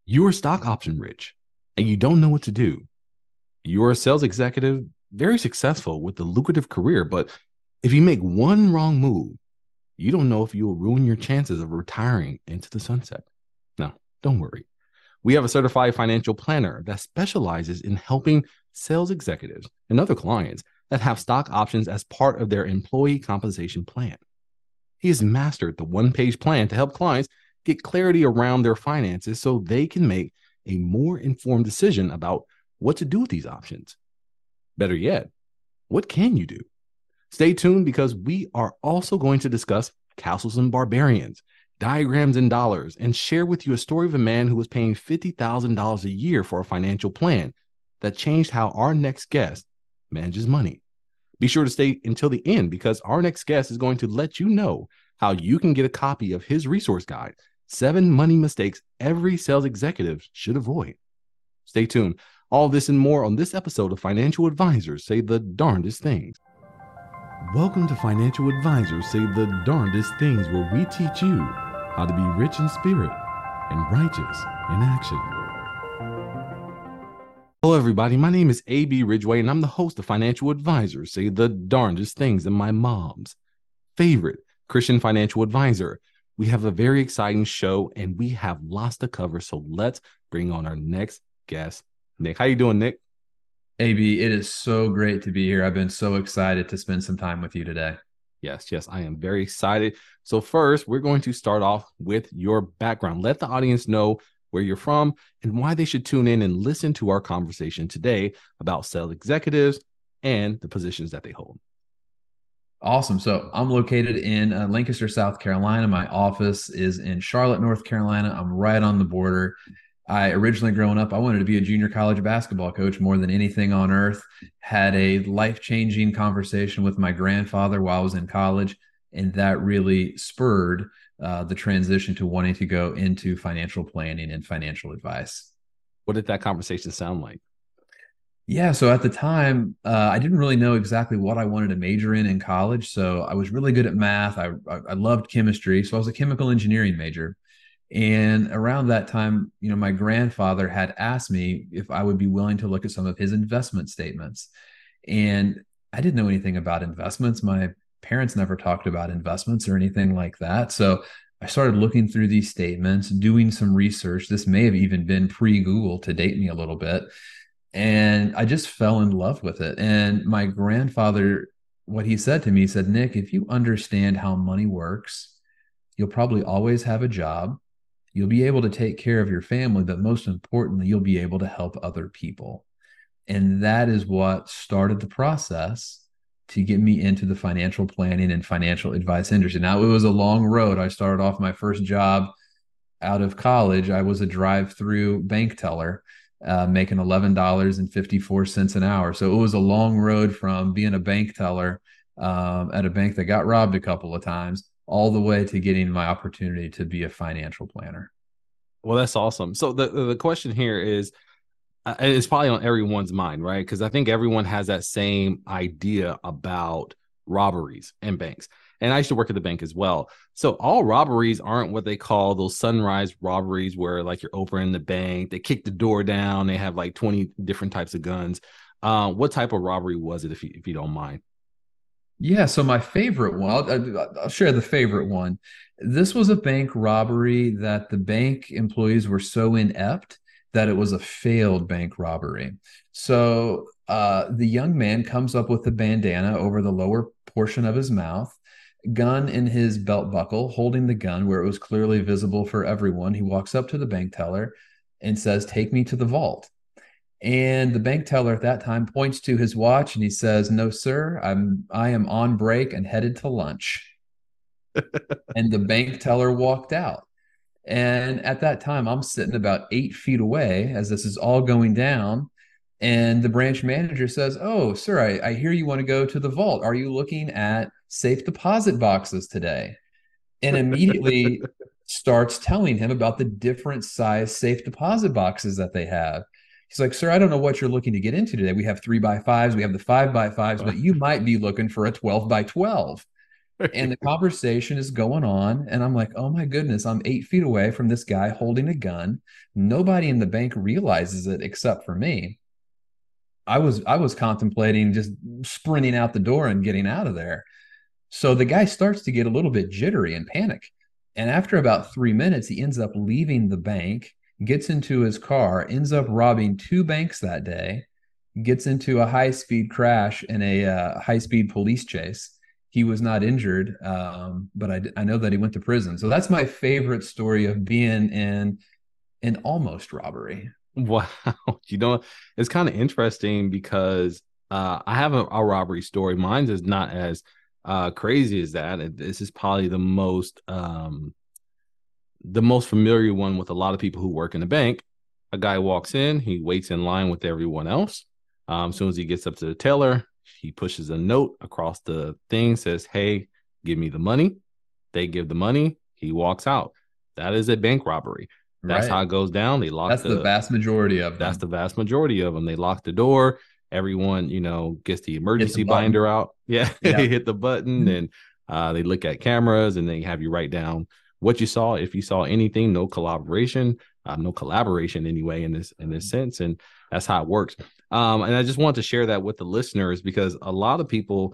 You're stock option rich and you don't know what to do. You're a sales executive, very successful with a lucrative career, but if you make one wrong move, you don't know if you will ruin your chances of retiring into the sunset. No, don't worry. We have a certified financial planner that specializes in helping sales executives and other clients that have stock options as part of their employee compensation plan. He has mastered the one-page plan to help clients get clarity around their finances so they can make a more informed decision about what to do with these options. Better yet, what can you do? Stay tuned because we are also going to discuss castles and barbarians, diagrams and dollars, and share with you a story of a man who was paying $50,000 a year for a financial plan that changed how our next guest manages money. Be sure to stay until the end because our next guest is going to let you know how you can get a copy of his resource guide, 7 money mistakes every sales executive should avoid. Stay tuned. All this and more on this episode of Financial Advisors Say the Darndest Things. Welcome to Financial Advisors Say the Darndest Things, where we teach you how to be rich in spirit and righteous in action. Hello, everybody. My name is A.B. Ridgway, and I'm the host of Financial Advisors Say the Darndest Things, and my mom's favorite Christian financial advisor. We have a very exciting show, and we have lots to cover, so let's bring on our next guest, Nick. How you doing, Nick? AB, it is so great to be here. I've been so excited to spend some time with you today. Yes, I am very excited. So first, we're going to start off with your background. Let the audience know where you're from and why they should tune in and listen to our conversation today about sales executives and the positions that they hold. Awesome. So I'm located in Lancaster, South Carolina. My office is in Charlotte, North Carolina. I'm right on the border. I originally growing up, I wanted to be a junior college basketball coach more than anything on earth. Had a life-changing conversation with my grandfather while I was in college, and that really spurred the transition to wanting to go into financial planning and financial advice. What did that conversation sound like? Yeah, so at the time, I didn't really know exactly what I wanted to major in college. So I was really good at math. I loved chemistry, so I was a chemical engineering major. And around that time, my grandfather had asked me if I would be willing to look at some of his investment statements. And I didn't know anything about investments. My parents never talked about investments or anything like that. So I started looking through these statements, doing some research. This may have even been pre-Google to date me a little bit. And I just fell in love with it. And my grandfather, what he said to me, he said, Nick, if you understand how money works, you'll probably always have a job. You'll be able to take care of your family, but most importantly, you'll be able to help other people. And that is what started the process to get me into the financial planning and financial advice industry. Now, it was a long road. I started off my first job out of college. I was a drive-through bank teller, making $11.54 an hour. So it was a long road from being a bank teller at a bank that got robbed a couple of times all the way to getting my opportunity to be a financial planner. Well, that's awesome. So the question here is, and it's probably on everyone's mind, right? Because I think everyone has that same idea about robberies and banks. And I used to work at the bank as well. So all robberies aren't what they call those sunrise robberies where like you're opening the bank, they kick the door down, they have like 20 different types of guns. What type of robbery was it, if you don't mind? Yeah, so my favorite one, I'll share the favorite one. This was a bank robbery that the bank employees were so inept that it was a failed bank robbery. So the young man comes up with a bandana over the lower portion of his mouth, gun in his belt buckle, holding the gun where it was clearly visible for everyone. He walks up to the bank teller and says, "Take me to the vault." And the bank teller at that time points to his watch and he says, "No, sir, I am on break and headed to lunch." And the bank teller walked out. And at that time, I'm sitting about 8 feet away as this is all going down. And the branch manager says, "Oh, sir, I hear you want to go to the vault. Are you looking at safe deposit boxes today?" And immediately starts telling him about the different size safe deposit boxes that they have. He's like, "Sir, I don't know what you're looking to get into today. We have 3x5s, we have the 5x5s, but you might be looking for a 12x12." And the conversation is going on, and I'm like, oh my goodness, I'm 8 feet away from this guy holding a gun. Nobody in the bank realizes it except for me. I was contemplating just sprinting out the door and getting out of there. So the guy starts to get a little bit jittery and panic. And after about 3 minutes, he ends up leaving the bank, gets into his car, ends up robbing two banks that day, gets into a high speed crash and a high speed police chase. He was not injured, but I know that he went to prison. So that's my favorite story of being in an almost robbery. Wow. You know, it's kind of interesting because I have a robbery story. Mine is not as crazy as that. This is probably the most familiar one with a lot of people who work in the bank. A guy walks in, he waits in line with everyone else. As soon as he gets up to the teller, he pushes a note across the thing, says, "Hey, give me the money." They give the money. He walks out. That is a bank robbery. That's how Right. it goes down. They lock That's the vast majority of that's them. the vast majority of them. They lock the door. Everyone, gets the Hit the emergency binder button. out. Yeah, Yeah. they hit the button and they look at cameras and they have you write down what you saw. If you saw anything, no collaboration anyway in this sense, and that's how it works. And I just want to share that with the listeners because a lot of people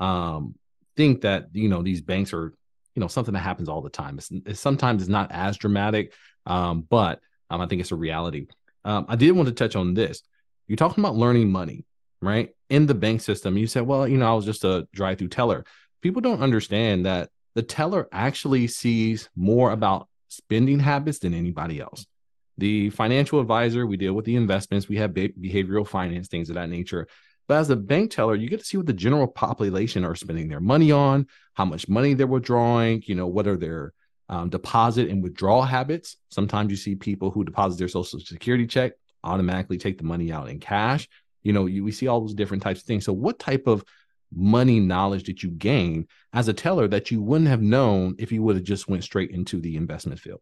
think that these banks are something that happens all the time. Sometimes it's not as dramatic, but I think it's a reality. I did want to touch on this. You're talking about learning money, right? In the bank system, you said, well, I was just a drive-through teller. People don't understand that the teller actually sees more about spending habits than anybody else. The financial advisor, we deal with the investments, we have behavioral finance, things of that nature. But as a bank teller, you get to see what the general population are spending their money on, how much money they're withdrawing, what are their deposit and withdrawal habits. Sometimes you see people who deposit their social security check, automatically take the money out in cash. We see all those different types of things. So what type of money knowledge did you gain as a teller that you wouldn't have known if you would have just went straight into the investment field?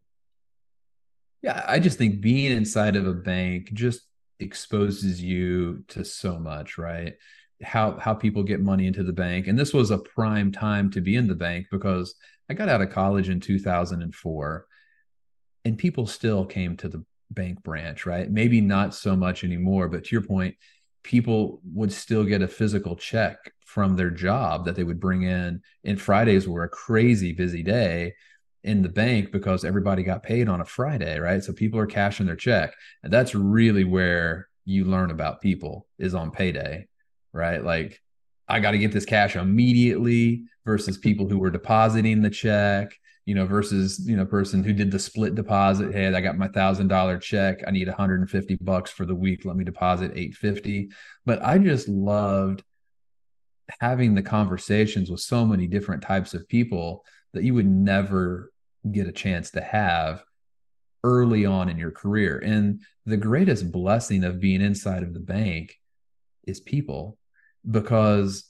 Yeah, I just think being inside of a bank just exposes you to so much, right? How people get money into the bank. And this was a prime time to be in the bank because I got out of college in 2004 and people still came to the bank branch, right? Maybe not so much anymore, but to your point, people would still get a physical check from their job that they would bring in. And Fridays were a crazy busy day in the bank because everybody got paid on a Friday, right? So people are cashing their check. And that's really where you learn about people is on payday, right? Like I got to get this cash immediately versus people who were depositing the check, versus, person who did the split deposit. Hey, I got my $1,000 check. I need $150 for the week. Let me deposit 850. But I just loved having the conversations with so many different types of people that you would never get a chance to have early on in your career. And the greatest blessing of being inside of the bank is people because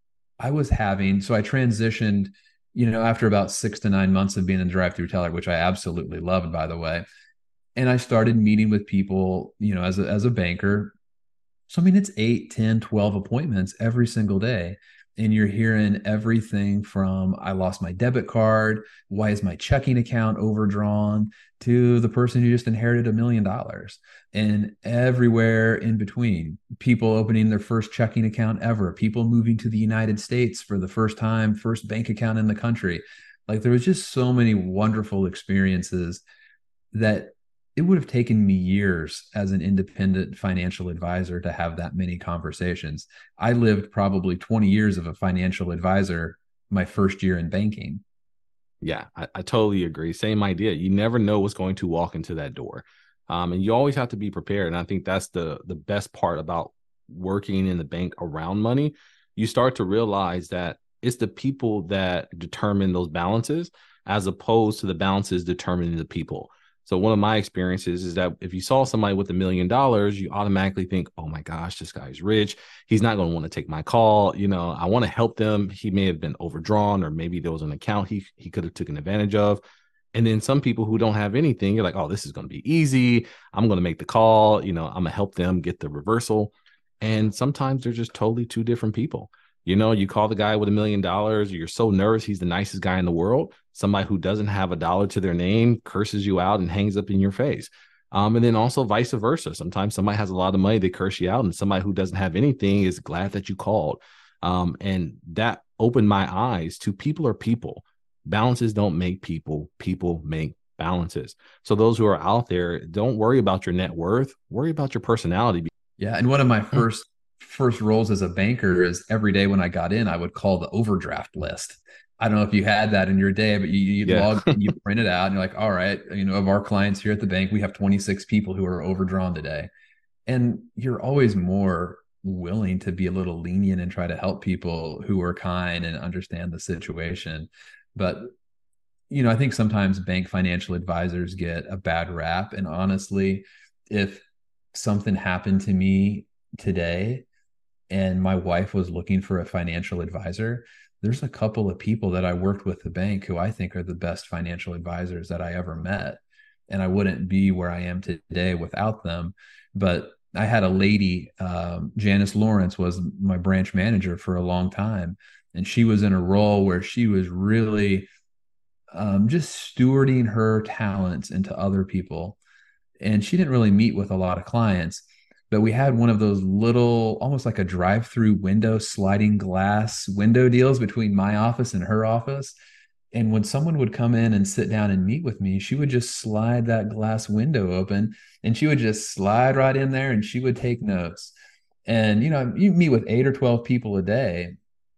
so I transitioned, after about 6 to 9 months of being a drive-through teller, which I absolutely loved, by the way. And I started meeting with people, as a banker. So, I mean, it's 8, 10, 12 appointments every single day. And you're hearing everything from I lost my debit card, why is my checking account overdrawn, to the person who just inherited $1 million, and everywhere in between. People opening their first checking account ever, people moving to the United States for the first time, first bank account in the country. Like there was just so many wonderful experiences that it would have taken me years as an independent financial advisor to have that many conversations. I lived probably 20 years of a financial advisor my first year in banking. Yeah, I totally agree. Same idea. You never know what's going to walk into that door. And you always have to be prepared. And I think that's the best part about working in the bank around money. You start to realize that it's the people that determine those balances as opposed to the balances determining the people. So one of my experiences is that if you saw somebody with $1 million, you automatically think, oh my gosh, this guy's rich. He's not going to want to take my call. I want to help them. He may have been overdrawn, or maybe there was an account he could have taken advantage of. And then some people who don't have anything, you're like, oh, this is going to be easy. I'm going to make the call. I'm going to help them get the reversal. And sometimes they're just totally two different people. You know, you call the guy with $1 million, you're so nervous, he's the nicest guy in the world. Somebody who doesn't have a dollar to their name curses you out and hangs up in your face. And then also vice versa. Sometimes somebody has a lot of money, they curse you out, and somebody who doesn't have anything is glad that you called. And that opened my eyes to people are people. Balances don't make people, people make balances. So those who are out there, don't worry about your net worth, worry about your personality. Yeah, and one of my first roles as a banker is every day when I got in, I would call the overdraft list. I don't know if you had that in your day, but you'd Yeah. log, you print it out, and you're like, all right, of our clients here at the bank, we have 26 people who are overdrawn today. And you're always more willing to be a little lenient and try to help people who are kind and understand the situation. But I think sometimes bank financial advisors get a bad rap. And honestly, if something happened to me today and my wife was looking for a financial advisor, there's a couple of people that I worked with the bank who I think are the best financial advisors that I ever met. And I wouldn't be where I am today without them. But I had a lady, Janice Lawrence was my branch manager for a long time. And she was in a role where she was really just stewarding her talents into other people. And she didn't really meet with a lot of clients, but we had one of those little, almost like a drive-through window, sliding glass window deals between my office and her office. And when someone would come in and sit down and meet with me, she would just slide that glass window open and she would just slide right in there and she would take notes. And, you meet with 8 or 12 people a day.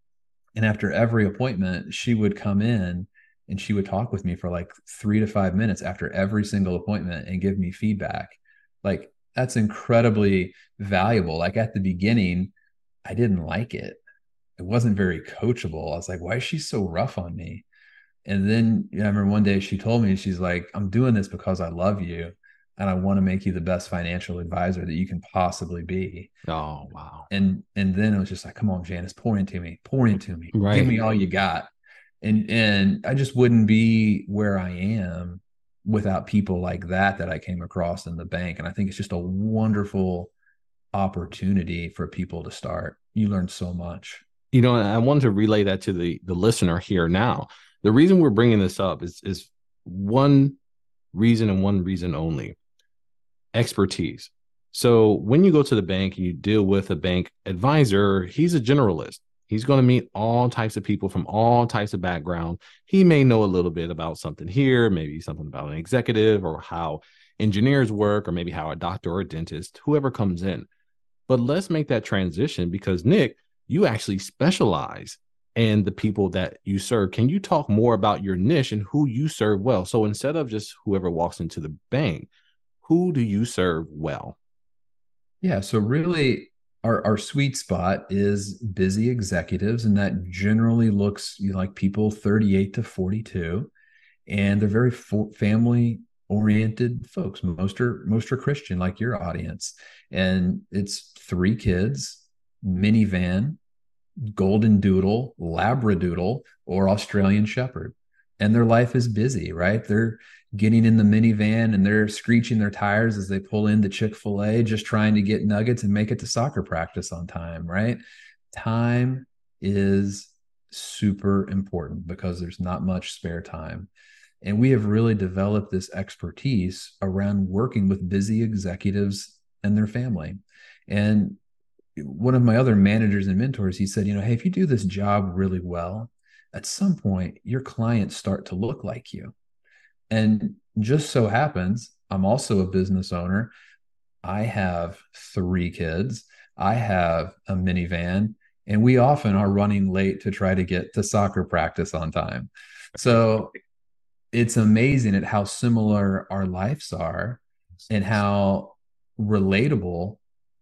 And after every appointment, she would come in and she would talk with me for like 3 to 5 minutes after every single appointment and give me feedback. Like, that's incredibly valuable. Like, at the beginning, I didn't like it. It wasn't very coachable. I was like, why is she so rough on me? And then I remember one day she told me, she's like, I'm doing this because I love you and I want to make you the best financial advisor that you can possibly be. Oh, wow. And then it was just like, come on, Janice, pour into me, give Right. me all you got. And I just wouldn't be where I am without people like that I came across in the bank. And I think it's just a wonderful opportunity for people to start. You learn so much. I wanted to relay that to the listener here now. The reason we're bringing this up is one reason and one reason only: expertise. So when you go to the bank and you deal with a bank advisor, he's a generalist. He's going to meet all types of people from all types of background. He may know a little bit about something here, maybe something about an executive or how engineers work, or maybe how a doctor or a dentist, whoever comes in. But let's make that transition because, Nick, you actually specialize in the people that you serve. Can you talk more about your niche and who you serve well? So instead of just whoever walks into the bank, who do you serve well? Yeah. So really, our sweet spot is busy executives, and that generally looks like people 38 to 42, and they're very family oriented folks. Most are Christian, like your audience, and it's 3 kids, minivan, golden doodle, labradoodle, or Australian shepherd. And their life is busy, right? They're getting in the minivan and they're screeching their tires as they pull into Chick-fil-A, just trying to get nuggets and make it to soccer practice on time, right? Time is super important because there's not much spare time. And we have really developed this expertise around working with busy executives and their family. And one of my other managers and mentors, he said, hey, if you do this job really well, at some point your clients start to look like you. And just so happens, I'm also a business owner. I have 3 kids. I have a minivan, and we often are running late to try to get to soccer practice on time. So it's amazing at how similar our lives are and how relatable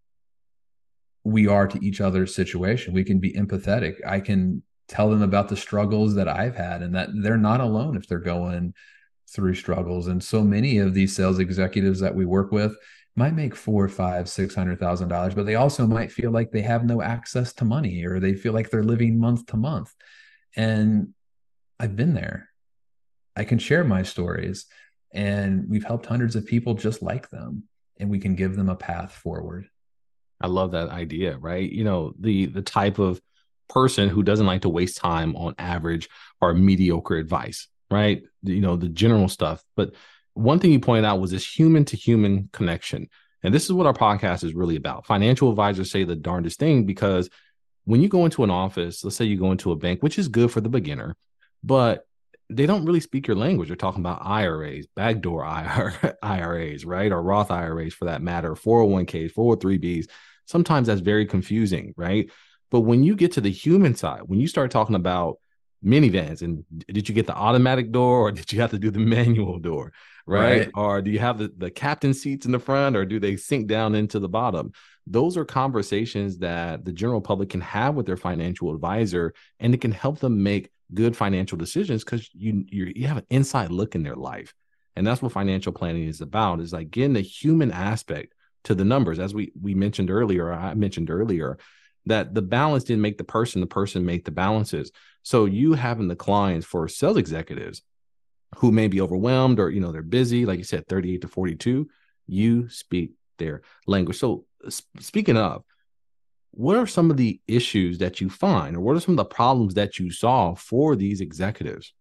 we are to each other's situation. We can be empathetic. I can tell them about the struggles that I've had and that they're not alone if they're going through struggles. And so many of these sales executives that we work with might make 4, 5, $600,000, but they also might feel like they have no access to money, or they feel like they're living month to month. And I've been there. I can share my stories, and we've helped hundreds of people just like them, and we can give them a path forward. I love that idea, right? The type of person who doesn't like to waste time on average or mediocre advice, right? You know, the general stuff. But one thing you pointed out was this human to human connection. And this is what our podcast is really about. Financial advisors say the darndest thing because when you go into an office, let's say you go into a bank, which is good for the beginner, but they don't really speak your language. They're talking about IRAs, backdoor IRAs, right? Or Roth IRAs for that matter, 401ks, 403bs. Sometimes that's very confusing, right? But when you get to the human side, when you start talking about minivans and did you get the automatic door or did you have to do the manual door, right? Right. Or do you have the captain seats in the front or do they sink down into the bottom? Those are conversations that the general public can have with their financial advisor, and it can help them make good financial decisions because you have an inside look in their life. And that's what financial planning is about, is like getting the human aspect to the numbers. As we mentioned earlier, I mentioned earlier, that the balance didn't make the person made the balances. So you having the clients for sales executives who may be overwhelmed or, you know, they're busy, like you said, 38 to 42, you speak their language. So speaking of, what are some of the issues that you find, or what are some of the problems that you saw for these executives?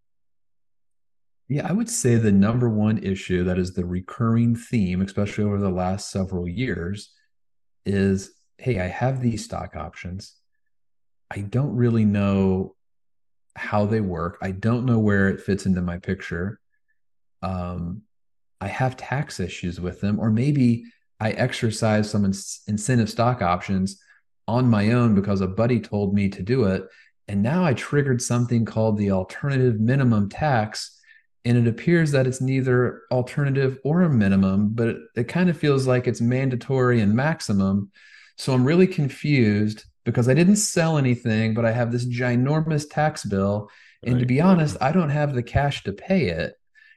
Yeah, I would say the number one issue that is the recurring theme, especially over the last several years, is hey, I have these stock options. I don't really know how they work. I don't know where it fits into my picture. Um, I have tax issues with them, or maybe I exercise some incentive stock options on my own because a buddy told me to do it. And now I triggered something called the alternative minimum tax. And it appears that it's neither alternative or a minimum, but it kind of feels like it's mandatory and maximum. So I'm really confused because I didn't sell anything, but I have this ginormous tax bill. And to Right. be honest, I don't have the cash to pay it.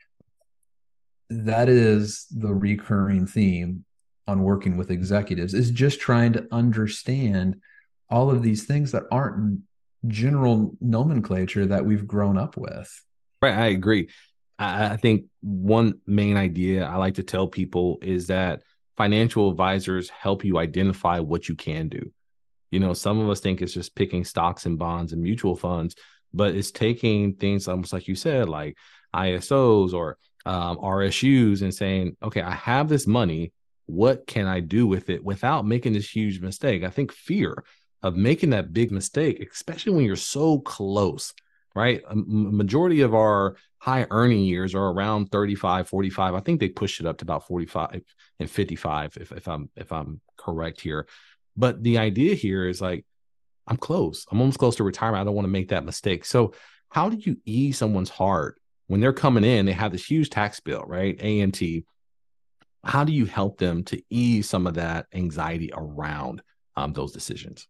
That is the recurring theme on working with executives, is just trying to understand all of these things that aren't general nomenclature that we've grown up with. Right. I agree. I think one main idea I like to tell people is that financial advisors help you identify what you can do. You know, some of us think it's just picking stocks and bonds and mutual funds, but it's taking things almost like you said, like ISOs or RSUs, and saying, okay, I have this money. What can I do with it without making this huge mistake? I think fear of making that big mistake, especially when you're so close, right? A majority of our high earning years are around 35, 45. I think they pushed it up to about 45 and 55, if I'm correct here. But the idea here is like, I'm close. I'm almost close to retirement. I don't want to make that mistake. So how do you ease someone's heart when they're coming in? They have this huge tax bill, right? AMT. How do you help them to ease some of that anxiety around those decisions?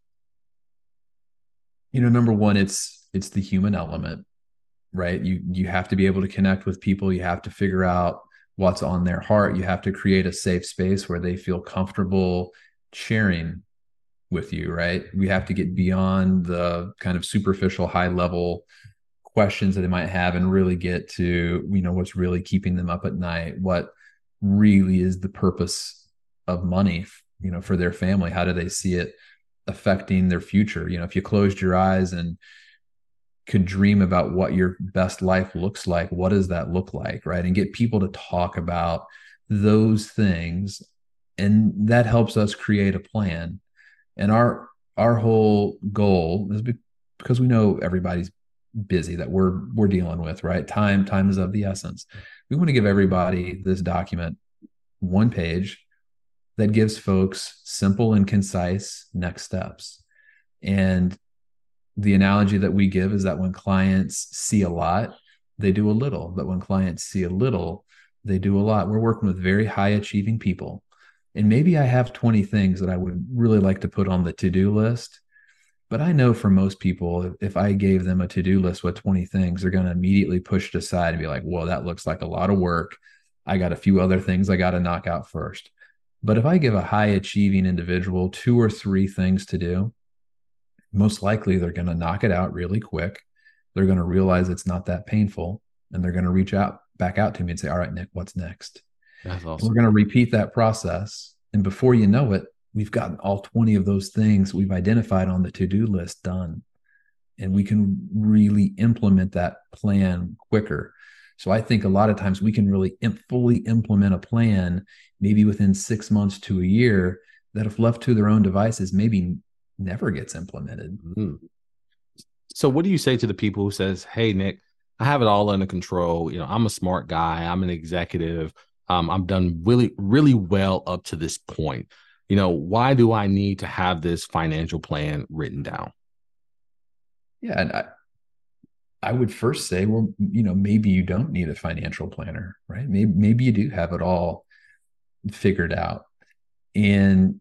You know, number one, it's the human element, right? You have to be able to connect with people. You have to figure out what's on their heart. You have to create a safe space where they feel comfortable sharing with you, right? We have to get beyond the kind of superficial, high level questions that they might have and really get to, you know, what's really keeping them up at night, what really is the purpose of money, you know, for their family. How do they see it affecting their future? You know, if you closed your eyes and could dream about what your best life looks like, what does that look like, right? And get people to talk about those things, and that helps us create a plan. And our whole goal is because we know everybody's busy that we're dealing with, right? Time is of the essence. We want to give everybody this document, one page, that gives folks simple and concise next steps. And the analogy that we give is that when clients see a lot, they do a little. But when clients see a little, they do a lot. We're working with very high achieving people. And maybe I have 20 things that I would really like to put on the to-do list. But I know for most people, if I gave them a to-do list with 20 things, they're going to immediately push it aside and be like, whoa, that looks like a lot of work. I got a few other things I got to knock out first. But if I give a high achieving individual 2 or 3 things to do, most likely they're going to knock it out really quick. They're going to realize it's not that painful. And they're going to reach out back out to me and say, all right, Nick, what's next? That's And we're awesome. going to repeat that process. And before you know it, we've gotten all 20 of those things we've identified on the to-do list done. and we can really implement that plan quicker. So I think a lot of times we can really fully implement a plan maybe within 6 months to a year that, if left to their own devices, maybe never gets implemented. Mhm. So what do you say to the people who says, "Hey, Nick, I have it all under control. You know, I'm a smart guy. I'm an executive. I'm done really, really well up to this point. You know, why do I need to have this financial plan written down?" Yeah, and I would first say, well, maybe you don't need a financial planner, right? Maybe you do have it all figured out. And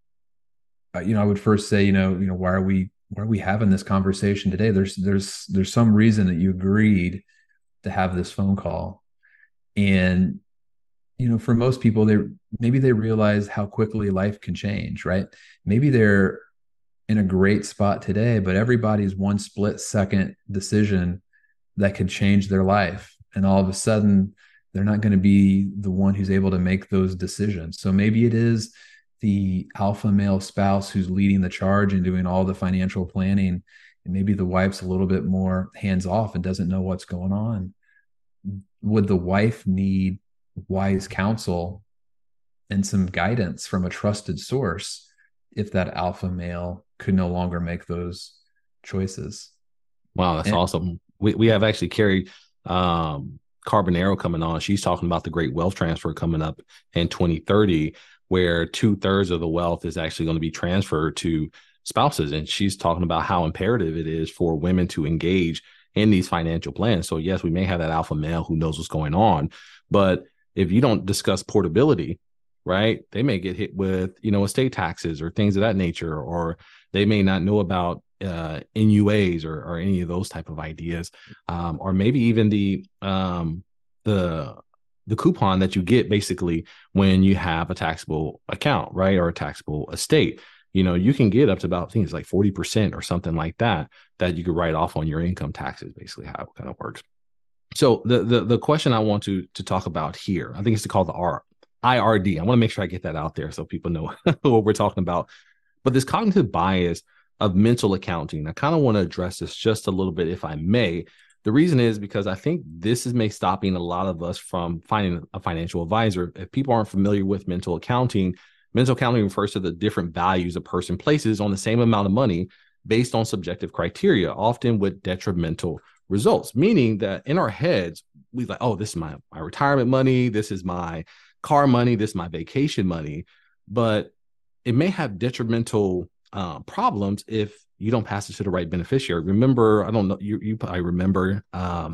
I would first say, why are we having this conversation today? There's some reason that you agreed to have this phone call. And for most people, they realize how quickly life can change, right? Maybe they're in a great spot today, but everybody's one split second decision that could change their life. And all of a sudden, they're not going to be the one who's able to make those decisions. So maybe it is the alpha male spouse who's leading the charge and doing all the financial planning. And maybe the wife's a little bit more hands off and doesn't know what's going on. Would the wife need wise counsel and some guidance from a trusted source if that alpha male could no longer make those choices? Wow, that's And awesome. We have actually Carrie Carbonaro coming on. She's talking about the great wealth transfer coming up in 2030, where 2/3 of the wealth is actually going to be transferred to spouses. And she's talking about how imperative it is for women to engage in these financial plans. So yes, we may have that alpha male who knows what's going on, but if you don't discuss portability, right, they may get hit with, estate taxes or things of that nature, or they may not know about NUAs or any of those type of ideas, or maybe even the coupon that you get basically when you have a taxable account, right, or a taxable estate. You can get up to about things like 40% or something like that you could write off on your income taxes, basically how it kind of works. So the question I want to talk about here, I think it's called the IRD. I want to make sure I get that out there so people know what we're talking about. But this cognitive bias of mental accounting, I kind of want to address this just a little bit, if I may. The reason is because I think this is stopping a lot of us from finding a financial advisor. If people aren't familiar with mental accounting refers to the different values a person places on the same amount of money based on subjective criteria, often with detrimental results, meaning that in our heads, we like, oh, this is my retirement money, this is my car money, this is my vacation money, but it may have detrimental problems if you don't pass it to the right beneficiary. Remember, I don't know, you probably remember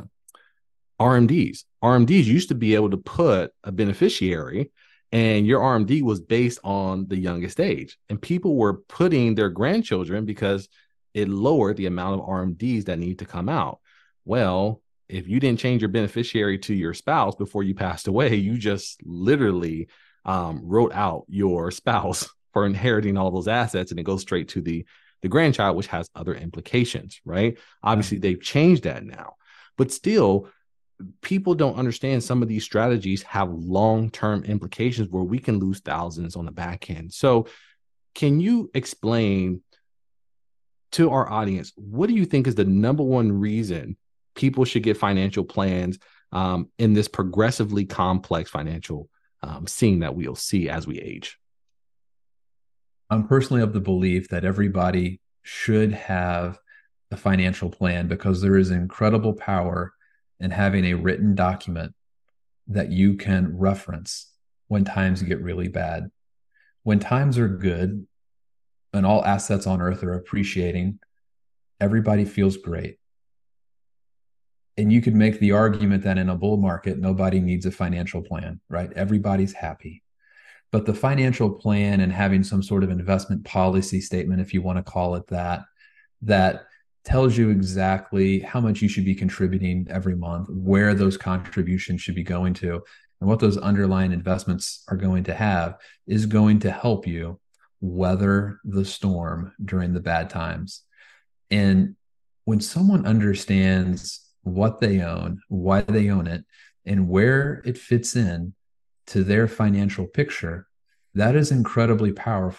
RMDs. RMDs used to be able to put a beneficiary, and your RMD was based on the youngest age. And people were putting their grandchildren because it lowered the amount of RMDs that need to come out. Well, if you didn't change your beneficiary to your spouse before you passed away, you just literally wrote out your spouse for inheriting all those assets, and it goes straight to the grandchild, which has other implications, right? Obviously, they've changed that now, but still, people don't understand some of these strategies have long-term implications where we can lose thousands on the back end. So can you explain to our audience, what do you think is the number one reason people should get financial plans in this progressively complex financial scene that we'll see as we age? I'm personally of the belief that everybody should have a financial plan because there is incredible power in having a written document that you can reference when times get really bad. When times are good and all assets on earth are appreciating, everybody feels great. And you could make the argument that in a bull market, nobody needs a financial plan, right? Everybody's happy. But the financial plan and having some sort of investment policy statement, if you want to call it that, that tells you exactly how much you should be contributing every month, where those contributions should be going to, and what those underlying investments are going to have, is going to help you weather the storm during the bad times. And when someone understands what they own, why they own it, and where it fits in to their financial picture, that is incredibly powerful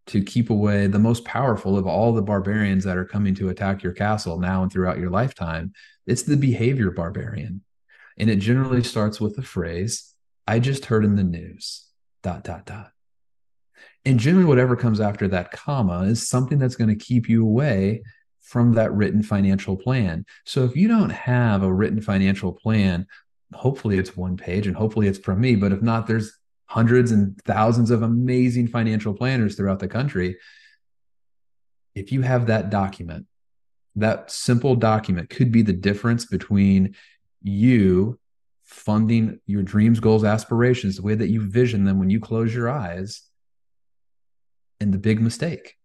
to keep away the most powerful of all the barbarians that are coming to attack your castle now and throughout your lifetime. It's the behavior barbarian. And it generally starts with the phrase, I just heard in the news, dot, dot, dot. And generally, whatever comes after that comma is something that's going to keep you away from that written financial plan. So if you don't have a written financial plan, hopefully it's one page and hopefully it's from me. But if not, there's hundreds and thousands of amazing financial planners throughout the country. If you have that document, that simple document could be the difference between you funding your dreams, goals, aspirations, the way that you vision them when you close your eyes, and the big mistake.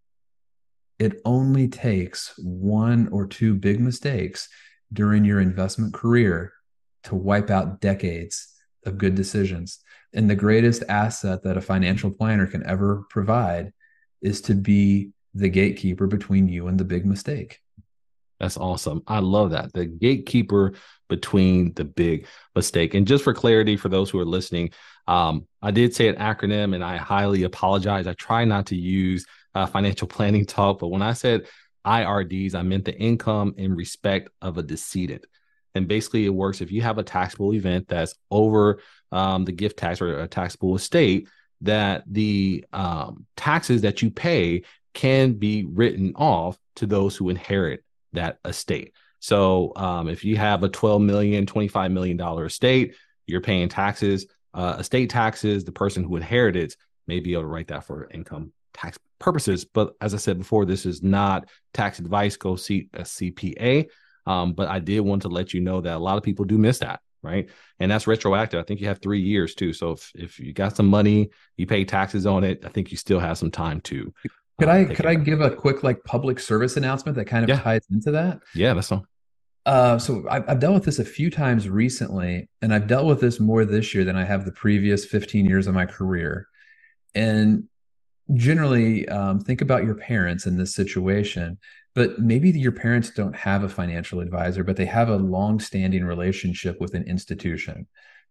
It only takes one or two big mistakes during your investment career to wipe out decades of good decisions. And the greatest asset that a financial planner can ever provide is to be the gatekeeper between you and the big mistake. That's awesome. I love that. The gatekeeper between the big mistake. And just for clarity, for those who are listening, I did say an acronym and I highly apologize. I try not to use financial planning talk, but when I said IRDs, I meant the income in respect of a decedent. And basically, it works if you have a taxable event that's over the gift tax or a taxable estate, that the taxes that you pay can be written off to those who inherit that estate. So if you have a $12 million, $25 million estate, you're paying taxes, estate taxes, the person who inherited may be able to write that for income tax purposes. But as I said before, this is not tax advice. Go see a CPA. But I did want to let you know that a lot of people do miss that, right? And that's retroactive. I think you have 3 years too. So if you got some money, you pay taxes on it, I think you still have some time to. Could I give a quick public service announcement that kind of ties into that? Yeah, that's all. So I've dealt with this a few times recently, and I've dealt with this more this year than I have the previous 15 years of my career. And generally, think about your parents in this situation, but maybe your parents don't have a financial advisor, but they have a long-standing relationship with an institution.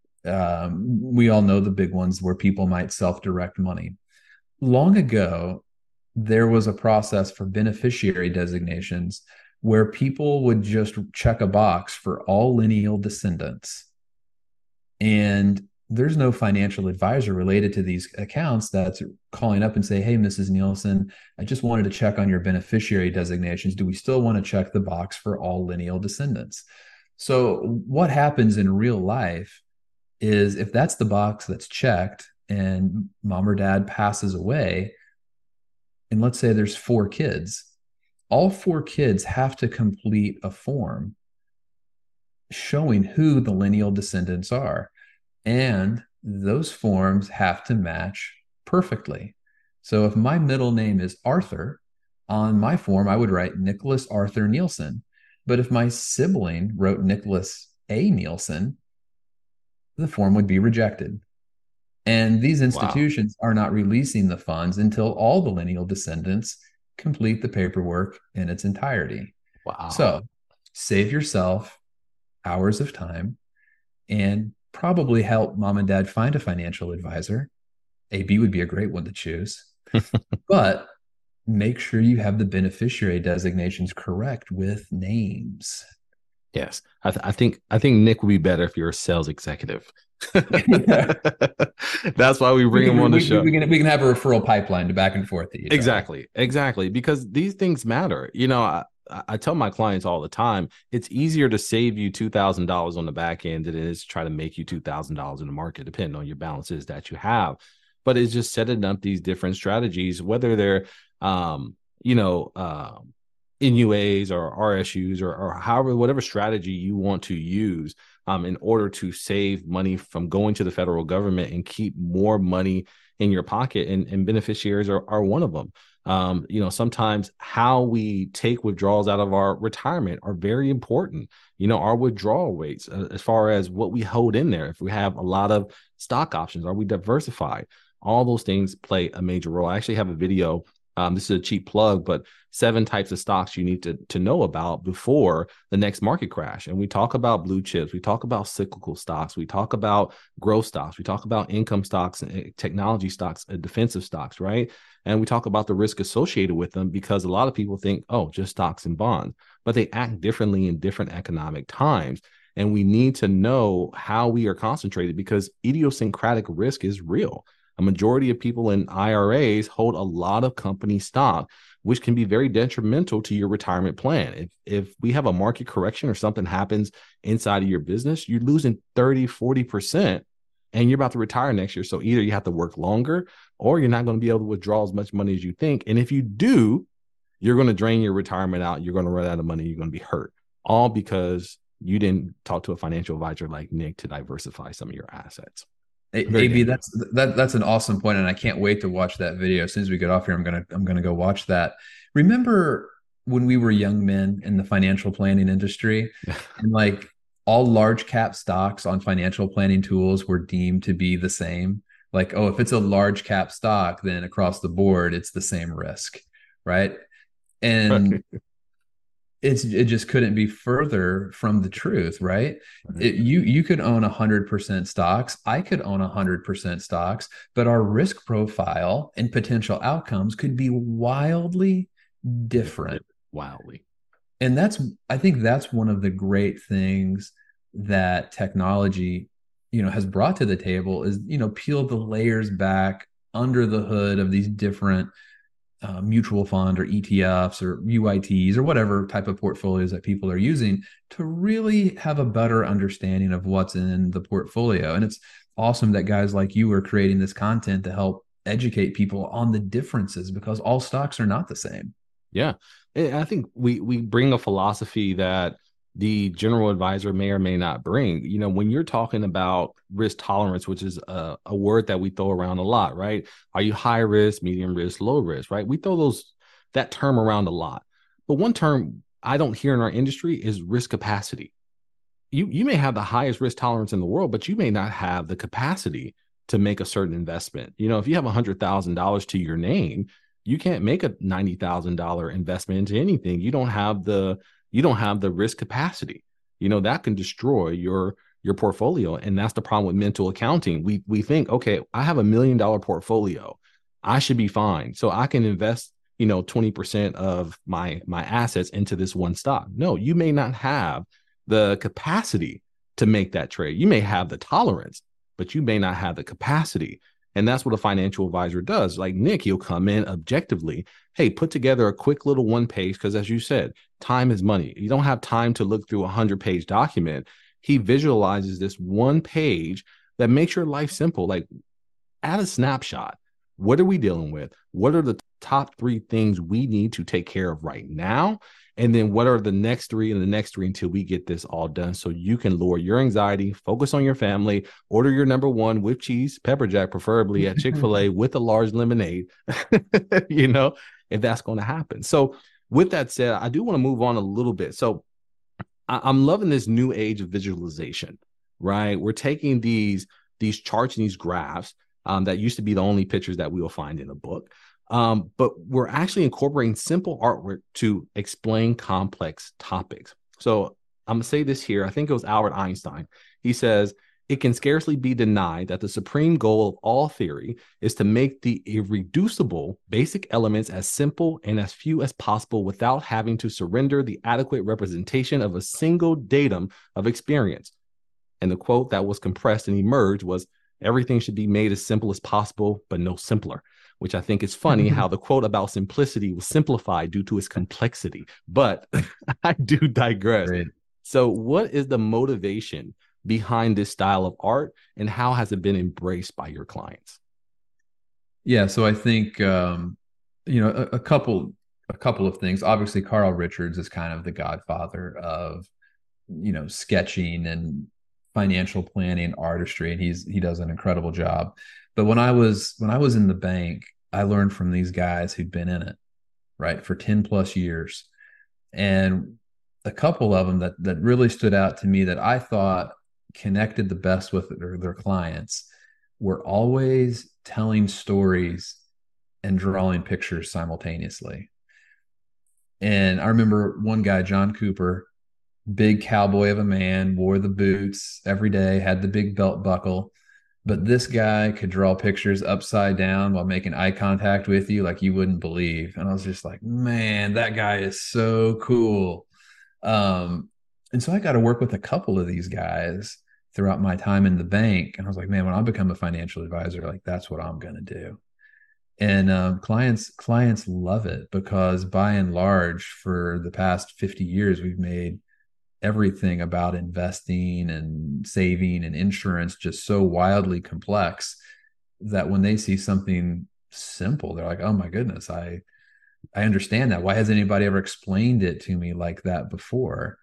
We all know the big ones where people might self-direct money. Long ago, there was a process for beneficiary designations where people would just check a box for all lineal descendants. And there's no financial advisor related to these accounts that's calling up and say, hey, Mrs. Nielsen, I just wanted to check on your beneficiary designations. Do we still want to check the box for all lineal descendants? So what happens in real life is if that's the box that's checked and mom or dad passes away, and let's say there's 4 kids, all 4 kids have to complete a form showing who the lineal descendants are. And those forms have to match perfectly. So if my middle name is Arthur, on my form, I would write Nicholas Arthur Nielsen. But if my sibling wrote Nicholas A. Nielsen, the form would be rejected. And these institutions are not releasing the funds until all the lineal descendants complete the paperwork in its entirety. Wow. So save yourself hours of time and probably help mom and dad find a financial advisor. AB would be a great one to choose. But make sure you have the beneficiary designations correct with names. Yes. I think Nick would be better if you're a sales executive. That's why we bring him on the show. We can have a referral pipeline to back and forth to each Exactly. Because these things matter. I tell my clients all the time, it's easier to save you $2,000 on the back end than it is to try to make you $2,000 in the market, depending on your balances that you have. But it's just setting up these different strategies, whether they're, NUAs or RSUs or however, whatever strategy you want to use in order to save money from going to the federal government and keep more money in your pocket. And beneficiaries are one of them. Sometimes how we take withdrawals out of our retirement are very important. Our withdrawal rates, as far as what we hold in there. If we have a lot of stock options, are we diversified? All those things play a major role. I actually have a video This is a cheap plug, but 7 types of stocks you need to know about before the next market crash. And we talk about blue chips, we talk about cyclical stocks, we talk about growth stocks, we talk about income stocks and technology stocks and defensive stocks, right? And we talk about the risk associated with them because a lot of people think, oh, just stocks and bonds, but they act differently in different economic times. And we need to know how we are concentrated because idiosyncratic risk is real. A majority of people in IRAs hold a lot of company stock, which can be very detrimental to your retirement plan. If we have a market correction or something happens inside of your business, you're losing 30, 40%, and you're about to retire next year. So either you have to work longer or you're not going to be able to withdraw as much money as you think. And if you do, you're going to drain your retirement out. You're going to run out of money. You're going to be hurt, all because you didn't talk to a financial advisor like Nick to diversify some of your assets. Very AB, dangerous. that's an awesome point, and I can't wait to watch that video. As soon as we get off here, I'm gonna go watch that. Remember when we were young men in the financial planning industry, and like all large cap stocks on financial planning tools were deemed to be the same. Like, oh, if it's a large cap stock, then across the board it's the same risk, right? And it just couldn't be further from the truth, right? You could own 100% stocks. I could own 100% stocks, but our risk profile and potential outcomes could be wildly different. Wildly. And I think that's one of the great things that technology, has brought to the table is, peel the layers back under the hood of these different mutual fund or ETFs or UITs or whatever type of portfolios that people are using to really have a better understanding of what's in the portfolio. And it's awesome that guys like you are creating this content to help educate people on the differences because all stocks are not the same. Yeah. I think we bring a philosophy that the general advisor may or may not bring. When you're talking about risk tolerance, which is a word that we throw around a lot, right? Are you high risk, medium risk, low risk, right? We throw that term around a lot. But one term I don't hear in our industry is risk capacity. You may have the highest risk tolerance in the world, but you may not have the capacity to make a certain investment. If you have $100,000 to your name, you can't make a $90,000 investment into anything. You don't have the risk capacity. That can destroy your portfolio. And that's the problem with mental accounting. We think, okay, I have $1 million portfolio. I should be fine. So I can invest, 20% of my assets into this one stock. No, you may not have the capacity to make that trade. You may have the tolerance, but you may not have the capacity. And that's what a financial advisor does. Like Nick, he'll come in objectively. Hey, put together a quick little one page, because as you said, time is money. You don't have time to look through a 100-page document. He visualizes this one page that makes your life simple. Like, add a snapshot. What are we dealing with? What are the top 3 things we need to take care of right now? And then what are the next 3 and the next 3 until we get this all done so you can lower your anxiety, focus on your family, order your number 1 with cheese, pepper jack, preferably at Chick-fil-A with a large lemonade, if that's going to happen. So with that said, I do want to move on a little bit. So I'm loving this new age of visualization, right? We're taking these charts and these graphs that used to be the only pictures that we will find in a book. But we're actually incorporating simple artwork to explain complex topics. So I'm going to say this here. I think it was Albert Einstein. He says, it can scarcely be denied that the supreme goal of all theory is to make the irreducible basic elements as simple and as few as possible without having to surrender the adequate representation of a single datum of experience. And the quote that was compressed and emerged was, everything should be made as simple as possible, but no simpler. Which I think is funny how the quote about simplicity was simplified due to its complexity. But I do digress. Great. So what is the motivation behind this style of art, and how has it been embraced by your clients? Yeah, so I think a couple of things. Obviously, Carl Richards is kind of the godfather of sketching and financial planning artistry, and he does an incredible job. But when I was in the bank, I learned from these guys who'd been in it, right, for 10 plus years. And a couple of them that really stood out to me that I thought connected the best with their clients were always telling stories and drawing pictures simultaneously. And I remember one guy, John Cooper, big cowboy of a man, wore the boots every day, had the big belt buckle. But this guy could draw pictures upside down while making eye contact with you like you wouldn't believe. And I was just like, man, that guy is so cool. Um, and so I got to work with a couple of these guys throughout my time in the bank. And I was like, man, when I become a financial advisor, like that's what I'm going to do. And clients love it because by and large, for the past 50 years, we've made everything about investing and saving and insurance just so wildly complex that when they see something simple, they're like, "Oh my goodness, I understand that. Why hasn't anybody ever explained it to me like that before?"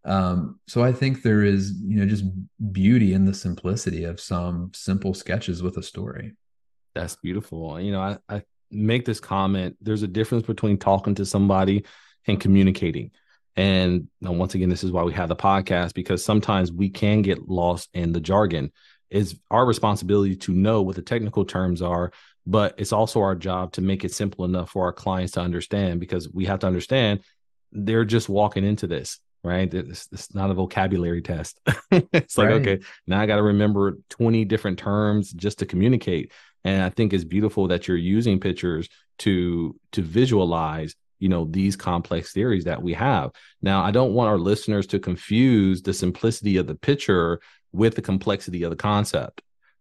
So I think there is, just beauty in the simplicity of some simple sketches with a story. That's beautiful. I make this comment. There's a difference between talking to somebody and communicating. And once again, this is why we have the podcast, because sometimes we can get lost in the jargon. It's our responsibility to know what the technical terms are, but it's also our job to make it simple enough for our clients to understand, because we have to understand they're just walking into this, right? It's not a vocabulary test. It's like, Right. okay, now I got to remember 20 different terms just to communicate. And I think it's beautiful that you're using pictures to visualize, these complex theories that we have. Now, I don't want our listeners to confuse the simplicity of the picture with the complexity of the concept.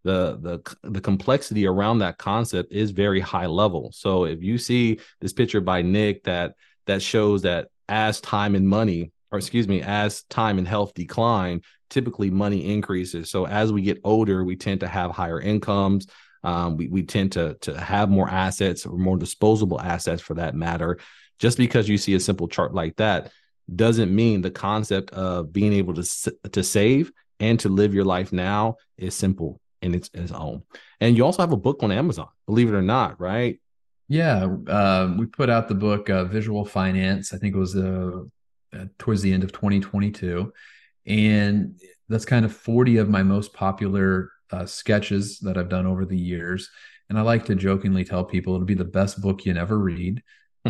The complexity around that concept is very high level. So if you see this picture by Nick that shows that as time and money, or excuse me, as time and health decline, typically money increases. So as we get older, we tend to have higher incomes. We tend to have more assets, or more disposable assets for that matter. Just because you see a simple chart like that doesn't mean the concept of being able to save and to live your life now is simple in its own. And you also have a book on Amazon, believe it or not, right? Yeah, we put out the book Visual Finance. I think it was towards the end of 2022, and that's kind of 40 of my most popular sketches that I've done over the years. And I like to jokingly tell people it'll be the best book you never read,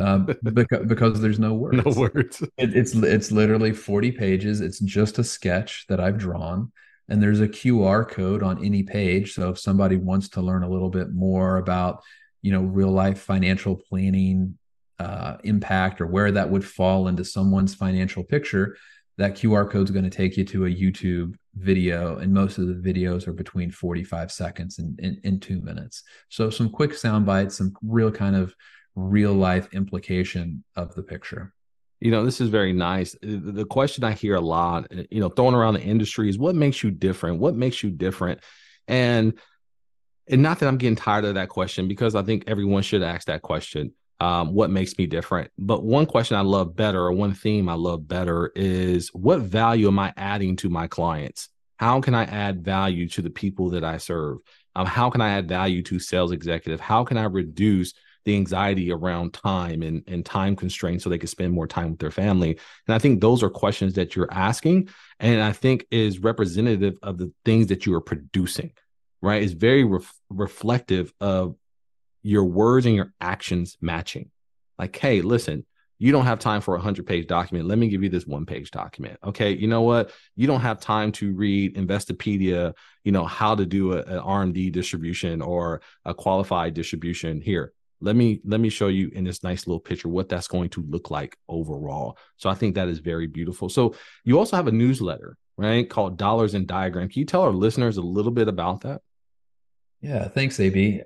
because there's no No words. words. It's literally 40 pages. It's just a sketch that I've drawn, and there's a QR code on any page. So if somebody wants to learn a little bit more about, real life financial planning impact, or where that would fall into someone's financial picture, that QR code is going to take you to a YouTube video, and most of the videos are between 45 seconds and 2 minutes. So some quick sound bites, some real kind of real life implication of the picture. This is very nice. The question I hear a lot, thrown around the industry, is what makes you different? What makes you different? And not that I'm getting tired of that question, because I think everyone should ask that question. What makes me different? But one question I love better, or one theme I love better, is what value am I adding to my clients? How can I add value to the people that I serve? How can I add value to sales executive? How can I reduce the anxiety around time and time constraints so they can spend more time with their family? And I think those are questions that you're asking, and I think is representative of the things that you are producing, right? It's very reflective of your words and your actions matching. Like, hey, listen, you don't have time for a 100-page document. Let me give you this 1-page document. Okay, you know what? You don't have time to read Investopedia, how to do an RMD distribution or a qualified distribution. Here, let me show you in this nice little picture what that's going to look like overall. So I think that is very beautiful. So you also have a newsletter, right, called Dollars and Diagram. Can you tell our listeners a little bit about that? Yeah, thanks, AB.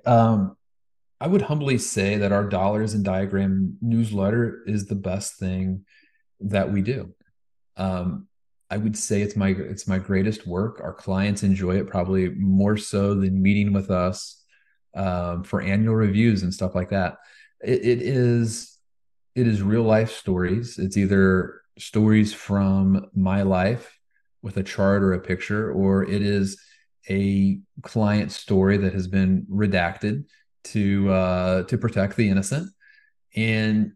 I would humbly say that our Dollars and Diagram newsletter is the best thing that we do. Um, I would say it's my greatest work. Our clients enjoy it probably more so than meeting with us for annual reviews and stuff like that. It is real life stories. It's either stories from my life with a chart or a picture, or it is a client story that has been redacted to protect the innocent. And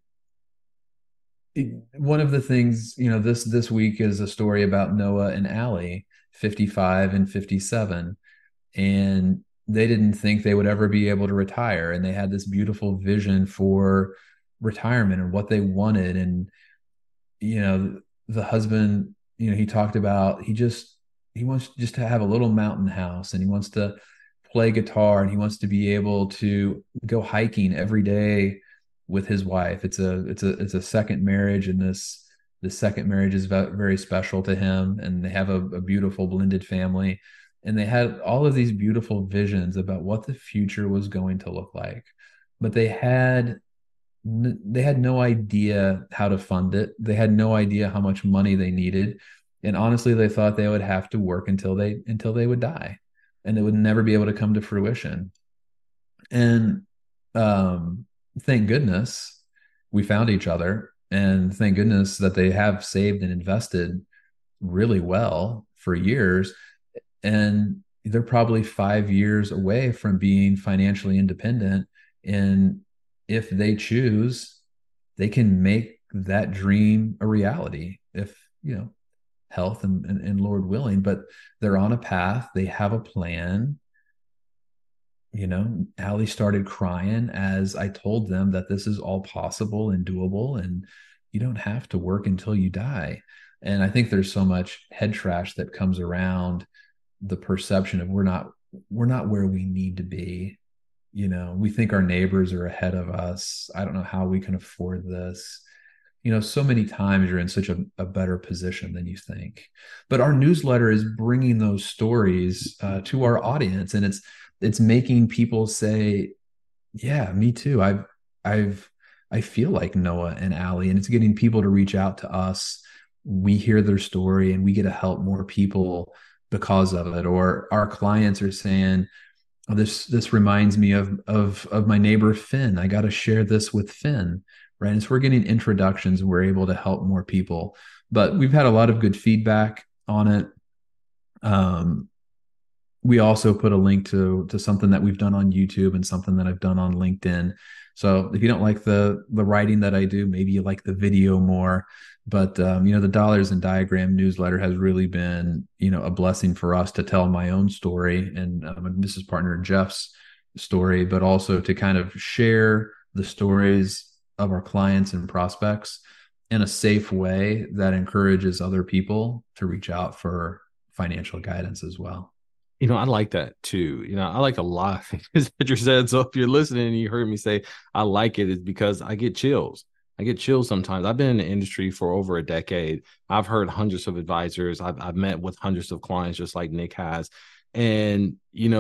one of the things, this week is a story about Noah and Allie, 55 and 57. And they didn't think they would ever be able to retire, and they had this beautiful vision for retirement and what they wanted. And the husband, he talked about he wants just to have a little mountain house, and he wants to play guitar, and he wants to be able to go hiking every day with his wife. It's a second marriage, and this second marriage is very special to him, and they have a beautiful blended family. And they had all of these beautiful visions about what the future was going to look like, but they had no idea how to fund it. They had no idea how much money they needed. And honestly, they thought they would have to work until they would die, and it would never be able to come to fruition. And thank goodness we found each other, and thank goodness that they have saved and invested really well for years. And they're probably 5 years away from being financially independent. And if they choose, they can make that dream a reality if, health and Lord willing. But they're on a path, they have a plan. Allie started crying as I told them that this is all possible and doable, and you don't have to work until you die. And I think there's so much head trash that comes around the perception of we're not where we need to be. We think our neighbors are ahead of us. I don't know how we can afford this. So many times you're in such a better position than you think. But our newsletter is bringing those stories to our audience, and it's making people say, yeah, me too. I feel like Noah and Allie, and it's getting people to reach out to us. We hear their story, and we get to help more people because of it. Or our clients are saying, oh, this reminds me of my neighbor Finn. I got to share this with Finn, right? And so we're getting introductions, and we're able to help more people. But we've had a lot of good feedback on it. We also put a link to something that we've done on YouTube and something that I've done on LinkedIn. So if you don't like the writing that I do, maybe you like the video more. But the Dollars and Diagram newsletter has really been, a blessing for us to tell my own story and my business partner Jeff's story, but also to kind of share the stories of our clients and prospects in a safe way that encourages other people to reach out for financial guidance as well. I like that too. I like a lot of things that you said. So if you're listening and you heard me say I like it, it's because I get chills. I get chills sometimes. I've been in the industry for over a decade. I've heard hundreds of advisors. I've met with hundreds of clients, just like Nick has. And,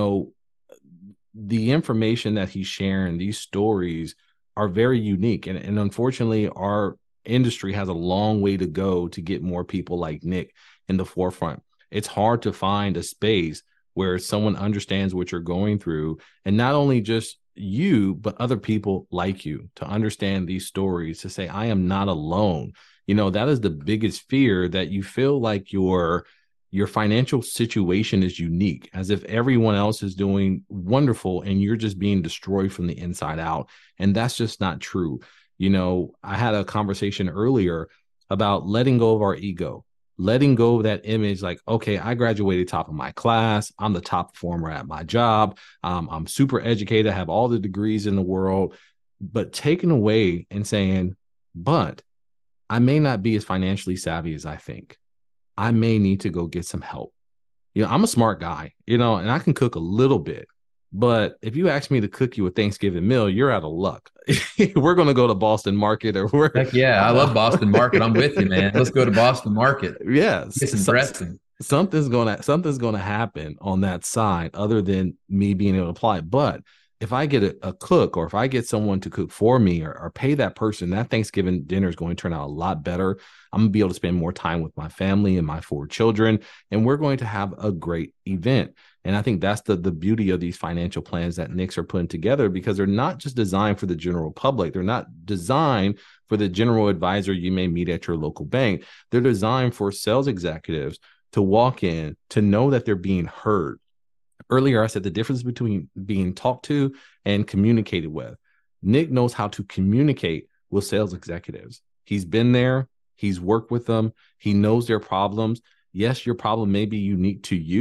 the information that he's sharing, these stories are very unique. And unfortunately, our industry has a long way to go to get more people like Nick in the forefront. It's hard to find a space where someone understands what you're going through, and not only just you, but other people like you, to understand these stories, to say, I am not alone. That is the biggest fear, that you feel like your financial situation is unique, as if everyone else is doing wonderful and you're just being destroyed from the inside out. And that's just not true. I had a conversation earlier about letting go of our ego, letting go of that image, like, okay, I graduated top of my class. I'm the top performer at my job. I'm super educated, I have all the degrees in the world, but taking away and saying, but I may not be as financially savvy as I think. I may need to go get some help. I'm a smart guy, and I can cook a little bit. But if you ask me to cook you a Thanksgiving meal, you're out of luck. We're going to go to Boston Market, or we're Heck yeah, I love Boston Market. I'm with you, man. Let's go to Boston Market. Yeah, Get some dressing. Something's gonna happen on that side, other than me being able to apply. But if I get a cook, or if I get someone to cook for me, or pay that person, that Thanksgiving dinner is going to turn out a lot better. I'm gonna be able to spend more time with my family and my 4 children, and we're going to have a great event. And I think that's the beauty of these financial plans that Nicks are putting together, because they're not just designed for the general public. They're not designed for the general advisor you may meet at your local bank. They're designed for sales executives to walk in, to know that they're being heard. Earlier, I said the difference between being talked to and communicated with. Nick knows how to communicate with sales executives. He's been there. He's worked with them. He knows their problems. Yes, your problem may be unique to you,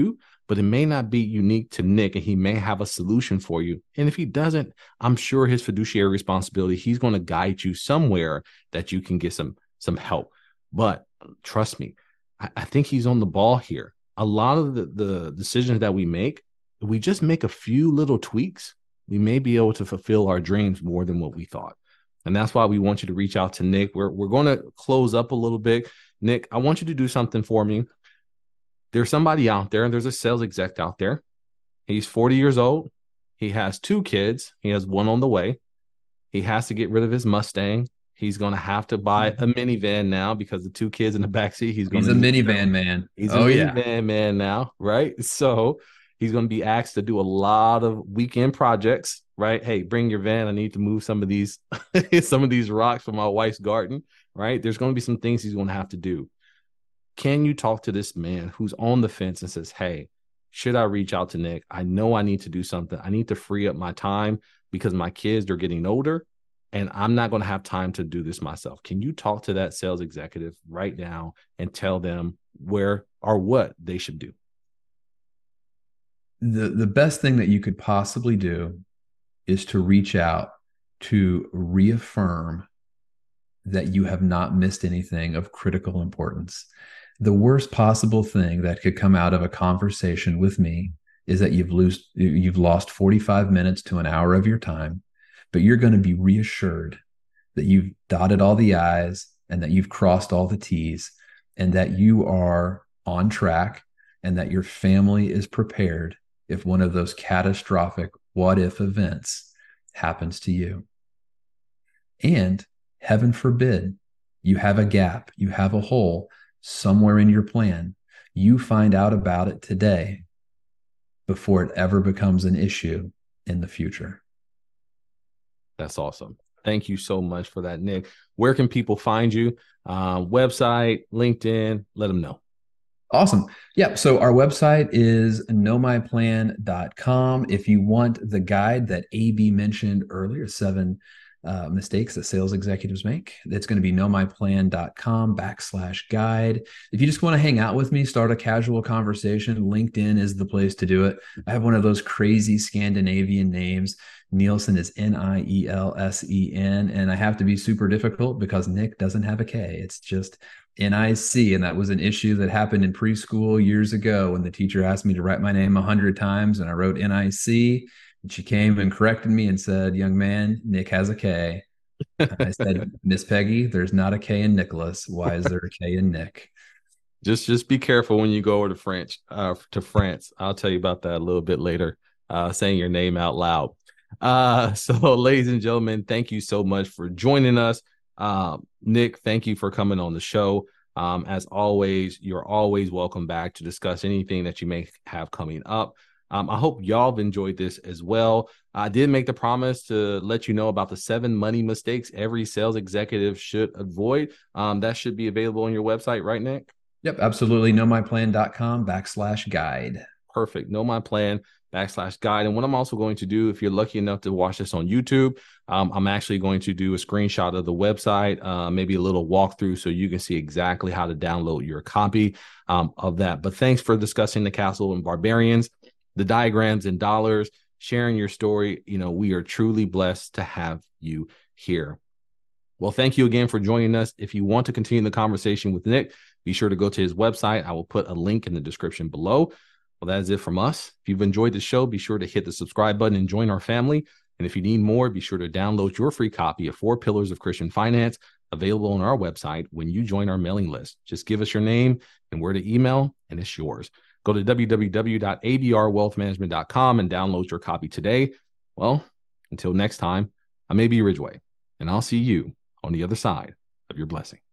but it may not be unique to Nick, and he may have a solution for you. And if he doesn't, I'm sure his fiduciary responsibility, he's going to guide you somewhere that you can get some help. But trust me, I think he's on the ball here. A lot of the decisions that we make, if we just make a few little tweaks, we may be able to fulfill our dreams more than what we thought. And that's why we want you to reach out to Nick. We're going to close up a little bit. Nick, I want you to do something for me. There's somebody out there, and there's a sales exec out there. He's 40 years old. He has 2 kids. He has one on the way. He has to get rid of his Mustang. He's going to have to buy a minivan now because the 2 kids in the backseat. He's a minivan man. He's a minivan man now, right? So he's going to be asked to do a lot of weekend projects, right? Hey, bring your van. I need to move some of these rocks from my wife's garden, right? There's going to be some things he's going to have to do. Can you talk to this man who's on the fence and says, hey, should I reach out to Nick? I know I need to do something. I need to free up my time because my kids are getting older and I'm not going to have time to do this myself. Can you talk to that sales executive right now and tell them where or what they should do? The best thing that you could possibly do is to reach out to reaffirm that you have not missed anything of critical importance. The worst possible thing that could come out of a conversation with me is that you've lost 45 minutes to an hour of your time, but you're going to be reassured that you've dotted all the I's and that you've crossed all the T's and that you are on track and that your family is prepared if one of those catastrophic what if events happens to you. And heaven forbid, you have a gap, you have a hole somewhere in your plan. You find out about it today before it ever becomes an issue in the future. That's awesome. Thank you so much for that, Nick. Where can people find you? Website, LinkedIn, let them know. Awesome. Yeah. So our website is knowmyplan.com. If you want the guide that AB mentioned earlier, 7 mistakes that sales executives make, it's going to be knowmyplan.com/guide. If you just want to hang out with me, start a casual conversation, LinkedIn is the place to do it. I have one of those crazy Scandinavian names. Nielsen is Nielsen, and I have to be super difficult because Nick doesn't have a K. It's just NIC, and that was an issue that happened in preschool years ago when the teacher asked me to write my name 100 times, and I wrote NIC. And she came and corrected me and said, "Young man, Nick has a K." I said, "Miss Peggy, there's not a K in Nicholas. Why is there a K in Nick?" Just be careful when you go over to France. I'll tell you about that a little bit later. Saying your name out loud. So, ladies and gentlemen, thank you so much for joining us. Nick, thank you for coming on the show. As always, you're always welcome back to discuss anything that you may have coming up. I hope y'all have enjoyed this as well. I did make the promise to let you know about the 7 money mistakes every sales executive should avoid. That should be available on your website, right, Nick? Yep, absolutely. knowmyplan.com/guide. Perfect. knowmyplan.com/guide. And what I'm also going to do, if you're lucky enough to watch this on YouTube, I'm actually going to do a screenshot of the website, maybe a little walkthrough so you can see exactly how to download your copy of that. But thanks for discussing the Castle and Barbarians, the diagrams and dollars, sharing your story. We are truly blessed to have you here. Well, thank you again for joining us. If you want to continue the conversation with Nick, be sure to go to his website. I will put a link in the description below. Well, that is it from us. If you've enjoyed the show, be sure to hit the subscribe button and join our family. And if you need more, be sure to download your free copy of 4 Pillars of Christian Finance, available on our website when you join our mailing list. Just give us your name and where to email, and it's yours. Go to www.abrwealthmanagement.com and download your copy today. Well, until next time, I'm A.B. Ridgway, and I'll see you on the other side of your blessing.